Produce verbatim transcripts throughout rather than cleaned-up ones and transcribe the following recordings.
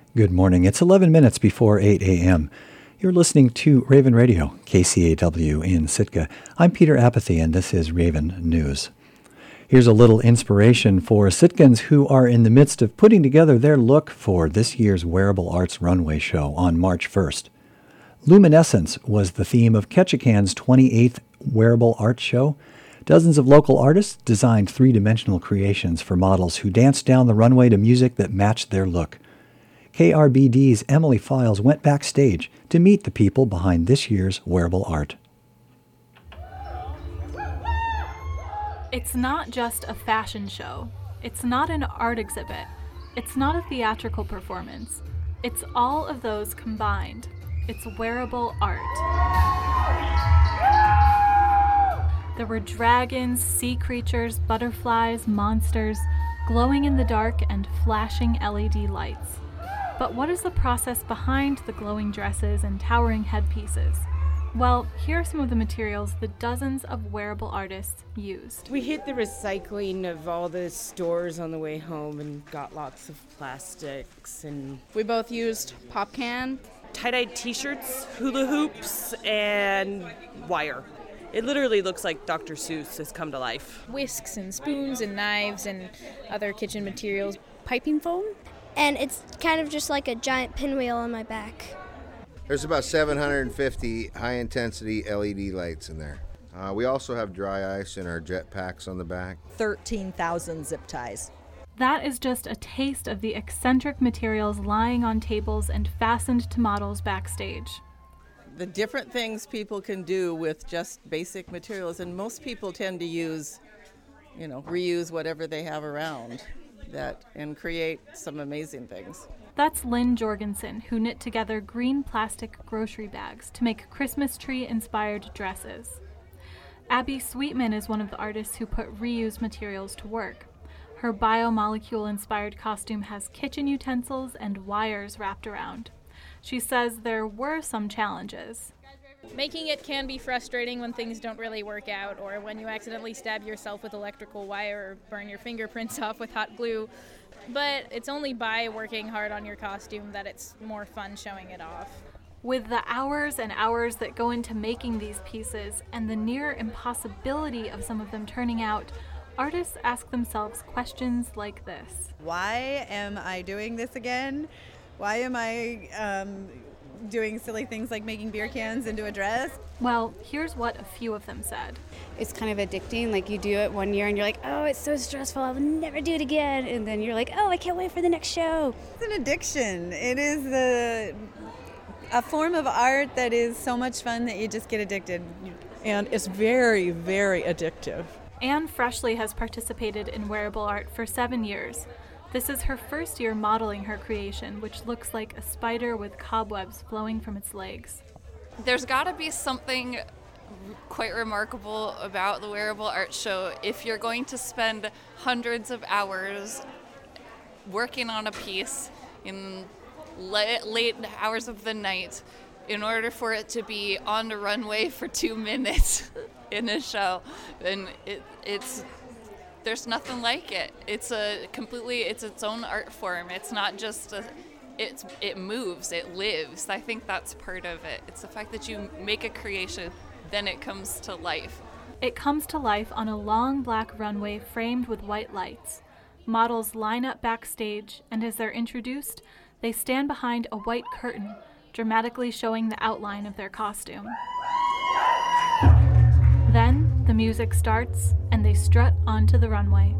Good morning. It's eleven minutes before eight a.m. You're listening to Raven Radio, K C A W in Sitka. I'm Peter Apathy, and this is Raven News. Here's a little inspiration for Sitkans who are in the midst of putting together their look for this year's Wearable Arts Runway Show on March first. Luminescence was the theme of Ketchikan's twenty-eighth Wearable Arts Show. Dozens of local artists designed three-dimensional creations for models who danced down the runway to music that matched their look. K R B D's Emily Files went backstage to meet the people behind this year's wearable art. It's not just a fashion show. It's not an art exhibit. It's not a theatrical performance. It's all of those combined. It's wearable art. There were dragons, sea creatures, butterflies, monsters, glowing in the dark and flashing L E D lights. But what is the process behind the glowing dresses and towering headpieces? Well, here are some of the materials the dozens of wearable artists used. We hit the recycling of all the stores on the way home and got lots of plastics. And we both used pop can, tie-dye t-shirts, hula hoops, and wire. It literally looks like Doctor Seuss has come to life. Whisks and spoons and knives and other kitchen materials. Piping foam. And it's kind of just like a giant pinwheel on my back. There's about seven hundred fifty high-intensity L E D lights in there. Uh, we also have dry ice in our jet packs on the back. thirteen thousand zip ties. That is just a taste of the eccentric materials lying on tables and fastened to models backstage. The different things people can do with just basic materials, and most people tend to use, you know, reuse whatever they have around. That and create some amazing things. That's Lynn Jorgensen, who knit together green plastic grocery bags to make Christmas tree-inspired dresses. Abby Sweetman is one of the artists who put reused materials to work. Her biomolecule-inspired costume has kitchen utensils and wires wrapped around. She says there were some challenges. Making it can be frustrating when things don't really work out, or when you accidentally stab yourself with electrical wire or burn your fingerprints off with hot glue. But it's only by working hard on your costume that it's more fun showing it off. With the hours and hours that go into making these pieces and the near impossibility of some of them turning out, artists ask themselves questions like this. Why am I doing this again? Why am I um, doing silly things like making beer cans into a dress? Well, here's what a few of them said. It's kind of addicting. Like, you do it one year and you're like, oh, it's so stressful, I'll never do it again. And then you're like, oh, I can't wait for the next show. It's an addiction. It is the a form of art that is so much fun that you just get addicted. And it's very, very addictive. Anne Freshley has participated in wearable art for seven years. This is her first year modeling her creation, which looks like a spider with cobwebs flowing from its legs. There's got to be something quite remarkable about the Wearable Art Show if you're going to spend hundreds of hours working on a piece in late, late hours of the night in order for it to be on the runway for two minutes in a show. And it, it's... There's nothing like it. It's a completely, it's its own art form. It's not just a, it's, it moves, it lives. I think that's part of it. It's the fact that you make a creation, then it comes to life. It comes to life on a long black runway framed with white lights. Models line up backstage, and as they're introduced, they stand behind a white curtain, dramatically showing the outline of their costume. Then the music starts, and they strut onto the runway.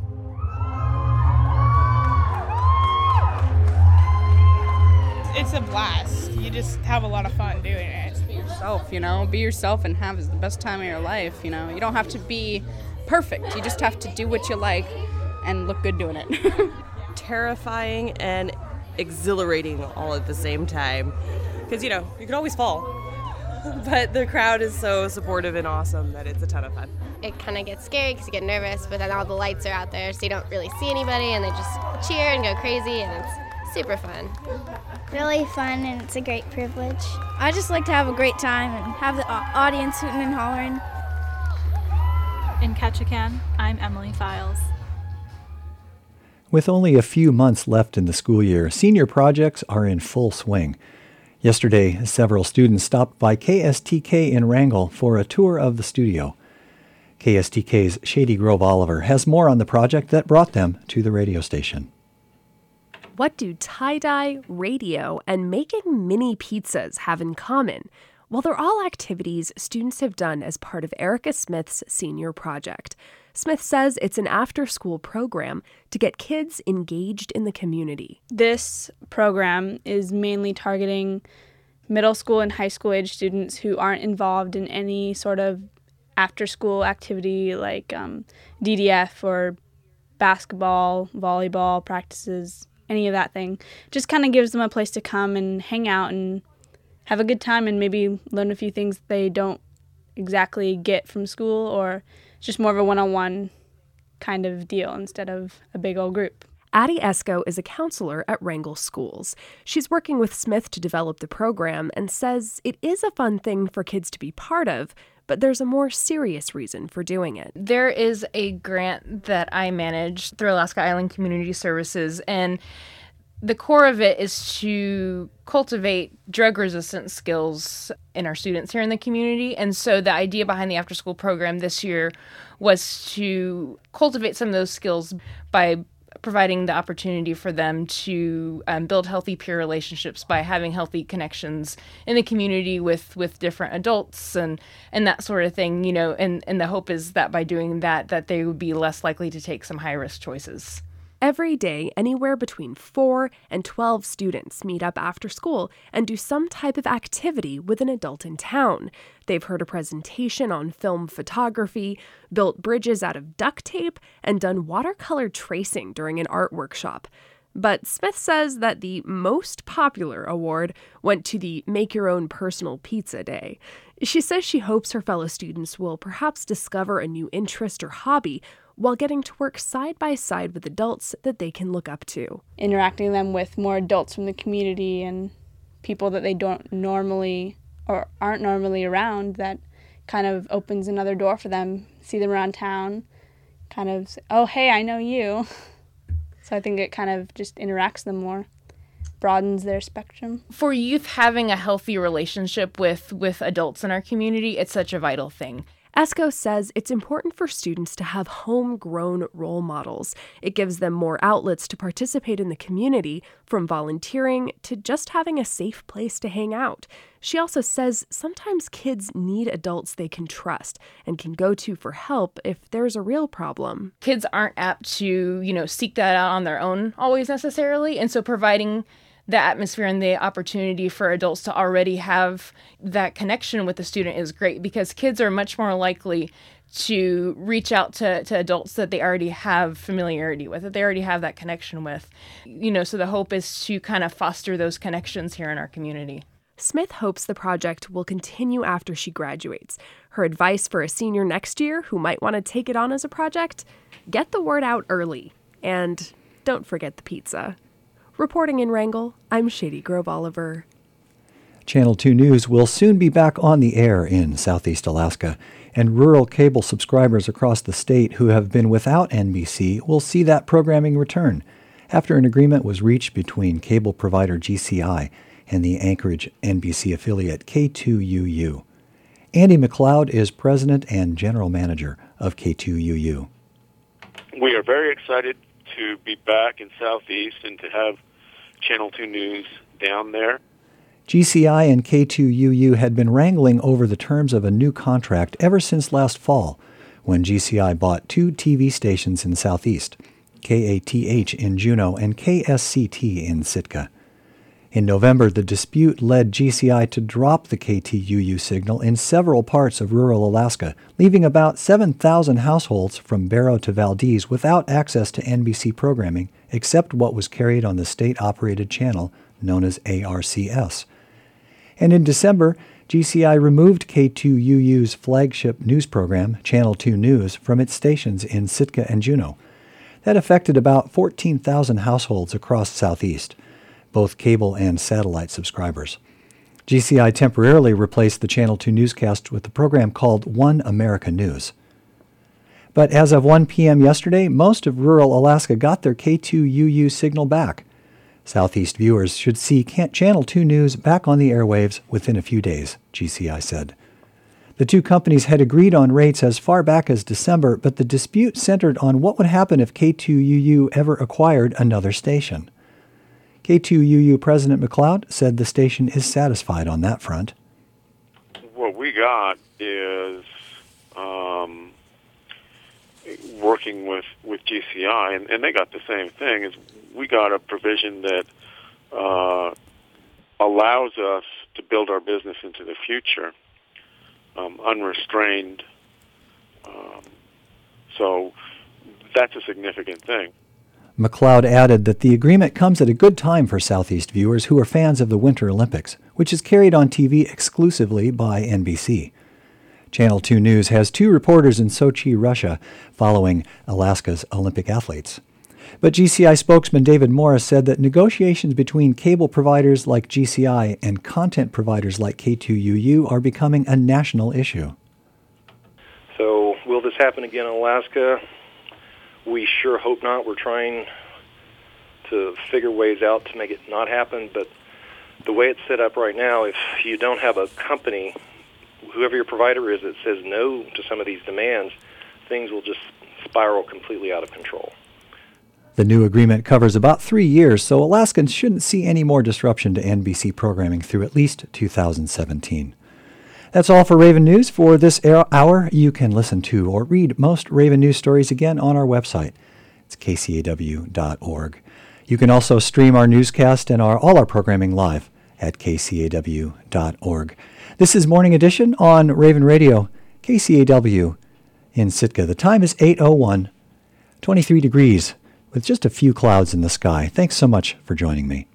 It's a blast. You just have a lot of fun doing it. Just be yourself, you know, be yourself and have the best time of your life, you know. You don't have to be perfect. You just have to do what you like and look good doing it. Terrifying and exhilarating all at the same time. Because, you know, you can always fall. But the crowd is so supportive and awesome that it's a ton of fun. It kind of gets scary because you get nervous, but then all the lights are out there, so you don't really see anybody, and they just cheer and go crazy, and it's super fun. Really fun, and it's a great privilege. I just like to have a great time and have the audience hooting and hollering. In Ketchikan, I'm Emily Files. With only a few months left in the school year, senior projects are in full swing. Yesterday, several students stopped by K S T K in Wrangell for a tour of the studio. K S T K's Shady Grove Oliver has more on the project that brought them to the radio station. What do tie-dye, radio, and making mini pizzas have in common? Well, they're all activities students have done as part of Erica Smith's senior project. Smith says it's an after-school program to get kids engaged in the community. This program is mainly targeting middle school and high school age students who aren't involved in any sort of after-school activity like um, D D F or basketball, volleyball practices, any of that thing. Just kind of gives them a place to come and hang out and have a good time and maybe learn a few things they don't exactly get from school, or just more of a one-on-one kind of deal instead of a big old group. Addie Esco is a counselor at Wrangell Schools. She's working with Smith to develop the program and says it is a fun thing for kids to be part of, but there's a more serious reason for doing it. There is a grant that I manage through Alaska Island Community Services, and the core of it is to cultivate drug-resistant skills in our students here in the community. And so the idea behind the after-school program this year was to cultivate some of those skills by providing the opportunity for them to um, build healthy peer relationships by having healthy connections in the community with, with different adults and, and that sort of thing, you know, and, and the hope is that by doing that, that they would be less likely to take some high-risk choices. Every day, anywhere between four and twelve students meet up after school and do some type of activity with an adult in town. They've heard a presentation on film photography, built bridges out of duct tape, and done watercolor tracing during an art workshop. But Smith says that the most popular award went to the Make Your Own Personal Pizza Day. She says she hopes her fellow students will perhaps discover a new interest or hobby while getting to work side by side with adults that they can look up to. Interacting them with more adults from the community and people that they don't normally or aren't normally around, that kind of opens another door for them. See them around town, kind of say, oh, hey, I know you. So I think it kind of just interacts them more, broadens their spectrum. For youth, having a healthy relationship with, with adults in our community, it's such a vital thing. Esco says it's important for students to have homegrown role models. It gives them more outlets to participate in the community, from volunteering to just having a safe place to hang out. She also says sometimes kids need adults they can trust and can go to for help if there's a real problem. Kids aren't apt to, you know, seek that out on their own always necessarily, and so providing the atmosphere and the opportunity for adults to already have that connection with the student is great, because kids are much more likely to reach out to, to adults that they already have familiarity with, that they already have that connection with. You know, so the hope is to kind of foster those connections here in our community. Smith hopes the project will continue after she graduates. Her advice for a senior next year who might want to take it on as a project: get the word out early, and don't forget the pizza. Reporting in Wrangell, I'm Shady Grove Oliver. Channel two News will soon be back on the air in Southeast Alaska, and rural cable subscribers across the state who have been without N B C will see that programming return after an agreement was reached between cable provider G C I and the Anchorage N B C affiliate K two U U. Andy McLeod is president and general manager of K two U U. We are very excited to be back in Southeast and to have Channel two News down there. G C I and K two U U had been wrangling over the terms of a new contract ever since last fall, when G C I bought two T V stations in Southeast, K A T H in Juneau and K S C T in Sitka. In November, the dispute led G C I to drop the K two U U signal in several parts of rural Alaska, leaving about seven thousand households from Barrow to Valdez without access to N B C programming except what was carried on the state-operated channel known as A R C S. And in December, G C I removed K two U U's flagship news program, Channel two News, from its stations in Sitka and Juneau. That affected about fourteen thousand households across Southeast, both cable and satellite subscribers. G C I temporarily replaced the Channel two newscast with a program called One America News. But as of one p.m. yesterday, most of rural Alaska got their K two U U signal back. Southeast viewers should see Channel two News back on the airwaves within a few days, G C I said. The two companies had agreed on rates as far back as December, but the dispute centered on what would happen if K two U U ever acquired another station. K two U U President McLeod said the station is satisfied on that front. What we got is um, working with, with G C I, and, and they got the same thing. Is we got a provision that uh, allows us to build our business into the future, um, unrestrained. Um, so that's a significant thing. McLeod added that the agreement comes at a good time for Southeast viewers who are fans of the Winter Olympics, which is carried on T V exclusively by N B C. Channel two News has two reporters in Sochi, Russia, following Alaska's Olympic athletes. But G C I spokesman David Morris said that negotiations between cable providers like G C I and content providers like K two U U are becoming a national issue. So will this happen again in Alaska? We sure hope not. We're trying to figure ways out to make it not happen, but the way it's set up right now, if you don't have a company, whoever your provider is, that says no to some of these demands, things will just spiral completely out of control. The new agreement covers about three years, so Alaskans shouldn't see any more disruption to N B C programming through at least two thousand seventeen. That's all for Raven News for this hour. You can listen to or read most Raven News stories again on our website. It's k c a w dot org. You can also stream our newscast and our, all our programming live at k c a w dot org. This is Morning Edition on Raven Radio, K C A W in Sitka. The time is eight oh one, twenty-three degrees, with just a few clouds in the sky. Thanks so much for joining me.